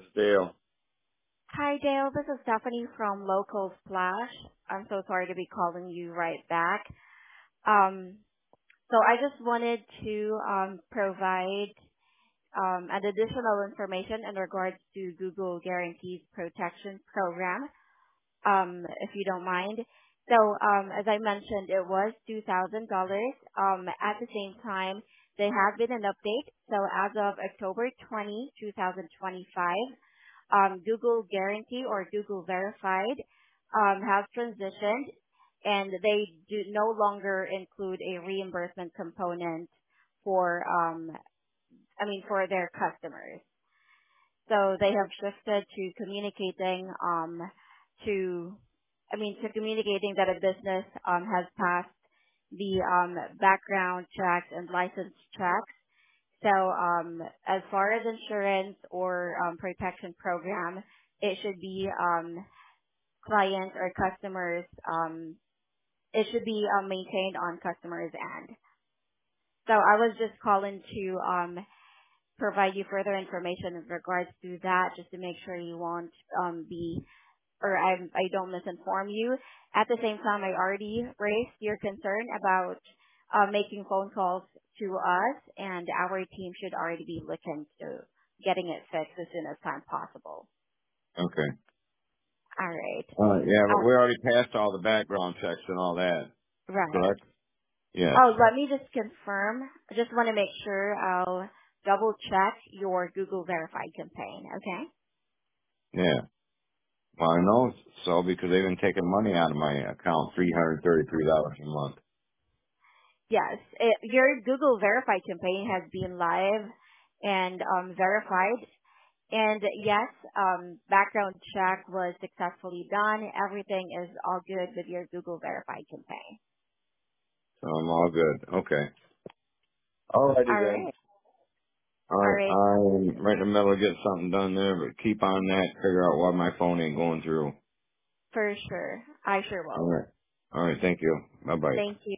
Dale. Hi, Dale. This is Stephanie from Local Splash. I'm so sorry to be calling you right back. Um, so I just wanted to provide an additional information in regards to Google Guarantees Protection Program, if you don't mind. So, as I mentioned, it was $2,000. At the same time, there has been an update. So as of October 20, 2025, Google Guarantee or Google Verified has transitioned, and they do no longer include a reimbursement component for, for their customers. So they have shifted to communicating to to communicating that a business has passed the background checks and license checks. So as far as insurance or protection program, it should be clients or customers. It should be maintained on customers' end. So I was just calling to provide you further information in regards to that, just to make sure you won't be or I don't misinform you. At the same time, I already raised your concern about making phone calls to us, and our team should already be looking to getting it fixed as soon as time possible. Okay. All right. Yeah, but we already passed all the background checks and all that, Right. correct? Yes. Oh, let me just confirm. I just want to make sure I'll double check your Google Verified campaign, okay? Yeah. Well, I know so because they've been taking money out of my account, $333 a month. Yes, your Google Verified campaign has been live and verified. And yes, background check was successfully done. Everything is all good with your Google Verified campaign. So I'm all good. Okay. Alrighty All then. right. All Alright, right. I'm right in the middle of getting something done there, but keep on that, figure out why my phone ain't going through. For sure. I sure will. Alright. Alright, thank you. Bye bye. Thank you.